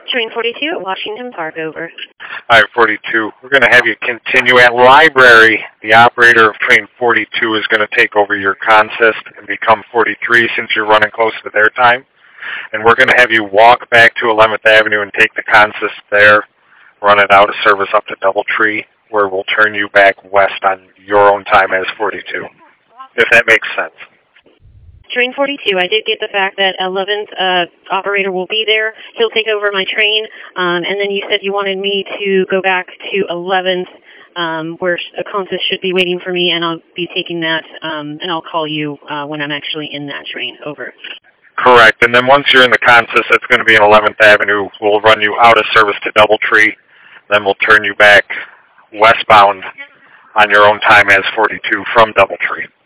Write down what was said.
Train 42 at Washington Park, over. Hi, 42. We're going to have you continue at Library. The operator of Train 42 is going to take over your consist and become 43 since you're running close to their time. And we're going to have you walk back to 11th Avenue and take the consist there, run it out of service up to Doubletree, where we'll turn you back west on your own time as 42, if that makes sense. Train 42, I did get the fact that 11th operator will be there. He'll take over my train, and then you said you wanted me to go back to 11th, where a consist should be waiting for me, and I'll be taking that, and I'll call you when I'm actually in that train, over. Correct, and then once you're in the consist, that's going to be in 11th Avenue. We'll run you out of service to Doubletree, then we'll turn you back westbound on your own time as 42 from Doubletree.